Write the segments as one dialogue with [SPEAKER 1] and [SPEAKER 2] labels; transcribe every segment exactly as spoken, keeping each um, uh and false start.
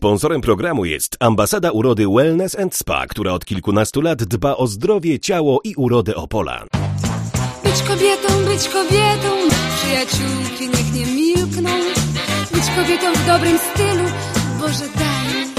[SPEAKER 1] Sponsorem programu jest Ambasada Urody Wellness and Spa, która od kilkunastu lat dba o zdrowie, ciało i urodę Opola.
[SPEAKER 2] Być kobietą, być kobietą, przyjaciółki niech nie milkną. Być kobietą w dobrym stylu, Boże daj mi.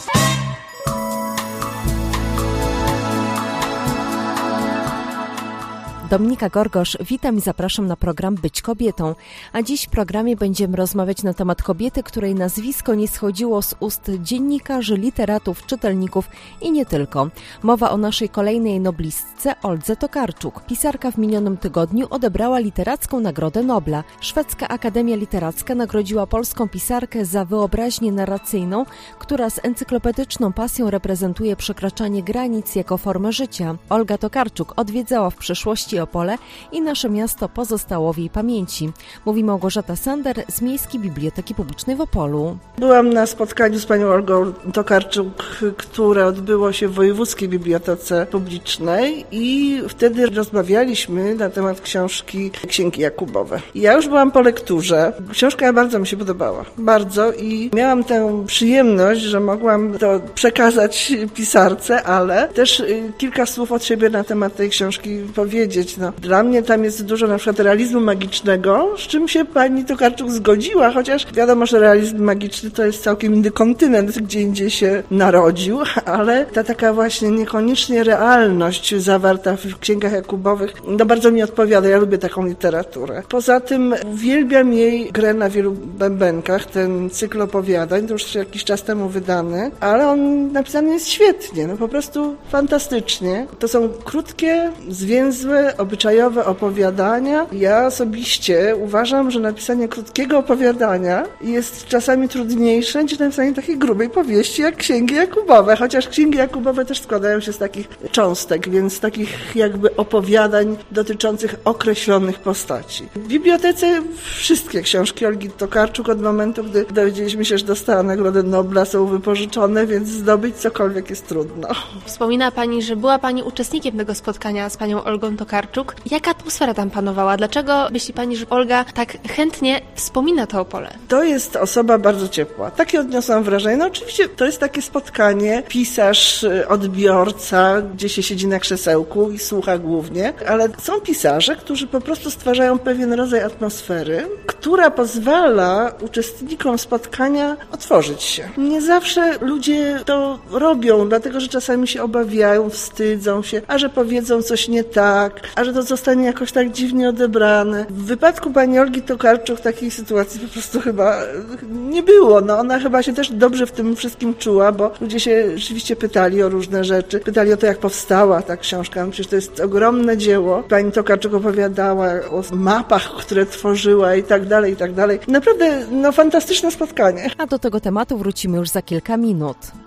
[SPEAKER 3] Dominika Gorgosz, witam i zapraszam na program Być Kobietą. A dziś w programie będziemy rozmawiać na temat kobiety, której nazwisko nie schodziło z ust dziennikarzy, literatów, czytelników i nie tylko. Mowa o naszej kolejnej noblistce Oldze Tokarczuk. Pisarka w minionym tygodniu odebrała literacką Nagrodę Nobla. Szwedzka Akademia Literacka nagrodziła polską pisarkę za wyobraźnię narracyjną, która z encyklopedyczną pasją reprezentuje przekraczanie granic jako formę życia. Olga Tokarczuk odwiedzała w przeszłości Opole i nasze miasto pozostało w jej pamięci. Mówi Małgorzata Sander z Miejskiej Biblioteki Publicznej w Opolu.
[SPEAKER 4] Byłam na spotkaniu z panią Olgą Tokarczuk, które odbyło się w Wojewódzkiej Bibliotece Publicznej i wtedy rozmawialiśmy na temat książki Księgi Jakubowe. Ja już byłam po lekturze. Książka bardzo mi się podobała. Bardzo i miałam tę przyjemność, że mogłam to przekazać pisarce, ale też kilka słów od siebie na temat tej książki powiedzieć. No, dla mnie tam jest dużo na przykład realizmu magicznego, z czym się pani Tokarczuk zgodziła, chociaż wiadomo, że realizm magiczny to jest całkiem inny kontynent, gdzie indziej się narodził, ale ta taka właśnie niekoniecznie realność zawarta w Księgach Jakubowych, no bardzo mi odpowiada, ja lubię taką literaturę. Poza tym uwielbiam jej grę na wielu bębenkach, ten cykl opowiadań, to już jakiś czas temu wydany, ale on napisany jest świetnie, no po prostu fantastycznie. To są krótkie, zwięzłe, obyczajowe opowiadania. Ja osobiście uważam, że napisanie krótkiego opowiadania jest czasami trudniejsze niż napisanie takiej grubej powieści jak Księgi Jakubowe, chociaż Księgi Jakubowe też składają się z takich cząstek, więc takich jakby opowiadań dotyczących określonych postaci. W bibliotece wszystkie książki Olgi Tokarczuk od momentu, gdy dowiedzieliśmy się, że dostała Nagrodę Nobla, są wypożyczone, więc zdobyć cokolwiek jest trudno.
[SPEAKER 5] Wspomina pani, że była pani uczestnikiem tego spotkania z panią Olgą Tokarczuk. Jaka atmosfera tam panowała? Dlaczego myśli pani, że Olga tak chętnie wspomina to Opole?
[SPEAKER 4] To jest osoba bardzo ciepła. Takie odniosłam wrażenie. No oczywiście to jest takie spotkanie, pisarz, odbiorca, gdzie się siedzi na krzesełku i słucha głównie, ale są pisarze, którzy po prostu stwarzają pewien rodzaj atmosfery, która pozwala uczestnikom spotkania otworzyć się. Nie zawsze ludzie to robią, dlatego że czasami się obawiają, wstydzą się, a że powiedzą coś nie tak, a że to zostanie jakoś tak dziwnie odebrane. W wypadku pani Olgi Tokarczuk takiej sytuacji po prostu chyba nie było. No ona chyba się też dobrze w tym wszystkim czuła, bo ludzie się rzeczywiście pytali o różne rzeczy. Pytali o to, jak powstała ta książka. No przecież to jest ogromne dzieło. Pani Tokarczuk opowiadała o mapach, które tworzyła i tak dalej, i tak dalej. Naprawdę, no fantastyczne spotkanie.
[SPEAKER 3] A do tego tematu wrócimy już za kilka minut.